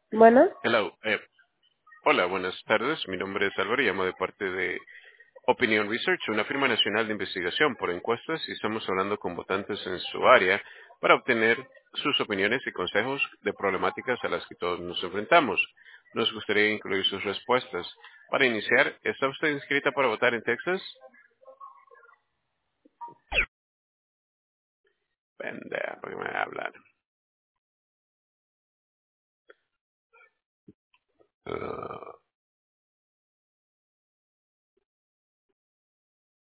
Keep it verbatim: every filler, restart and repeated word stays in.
Bueno, Hello. eh, hola, buenas tardes. Mi nombre es Álvaro y llamo de parte de Opinion Research, una firma nacional de investigación por encuestas, y estamos hablando con votantes en su área para obtener sus opiniones y consejos de problemáticas a las que todos nos enfrentamos. Nos gustaría incluir sus respuestas. Para iniciar, ¿está usted inscrita para votar en Texas? Pendeja, ¿por qué me va a hablar?